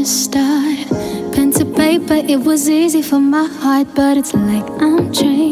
to start. Pen to paper, it was easy for my heart, but it's like I'm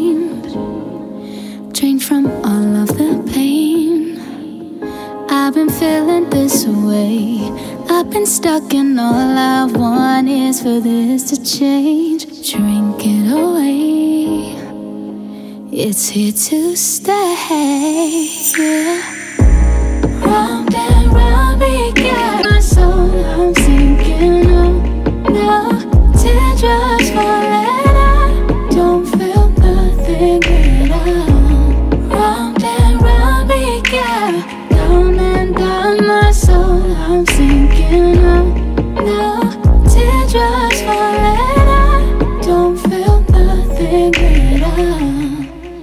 drained from all of the pain. I've been feeling this way, I've been stuck, and all I want is for this to change. Drink it away, it's here to stay, yeah. Round and round we get my soul, I'm sinking, oh no. Teardrops falling, I don't feel nothing at all. Round and round we get, down and down my soul, I'm sinking, oh no. Teardrops falling, I don't feel nothing at all.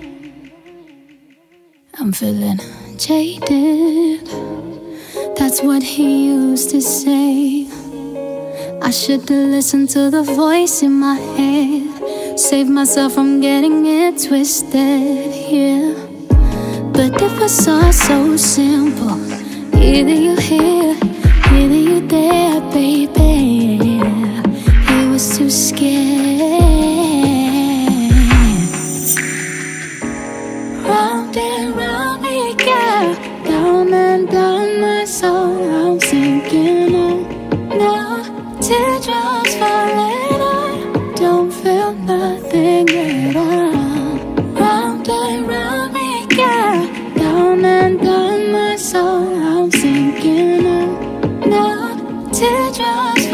I'm feeling jaded, that's what he used to say. I should've listened to the voice in my head, saved myself from getting it twisted, yeah. But it was all so simple, either you here, either you there, baby. He was too scared. Round and round we go, down and down my soul, I'm sinking, oh no. Teardrops falling, I don't feel nothing at all. Round and round we go, down and down my soul, I'm sinking, oh no. Teardrops